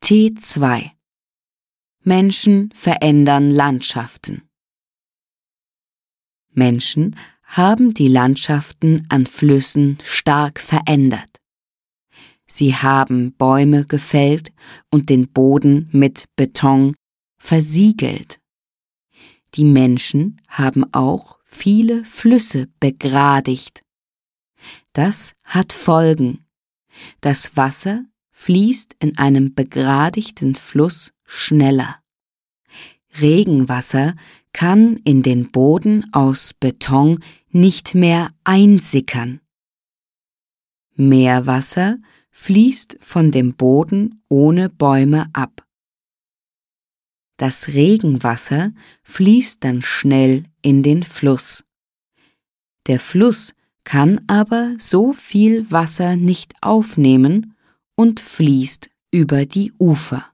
T2 Menschen verändern Landschaften. Menschen haben die Landschaften an Flüssen stark verändert. Sie haben Bäume gefällt und den Boden mit Beton versiegelt. Die Menschen haben auch viele Flüsse begradigt. Das hat Folgen. Das Wasser fließt in einem begradigten Fluss schneller. Regenwasser kann in den Boden aus Beton nicht mehr einsickern. Meerwasser fließt von dem Boden ohne Bäume ab. Das Regenwasser fließt dann schnell in den Fluss. Der Fluss kann aber so viel Wasser nicht aufnehmen und fließt über die Ufer.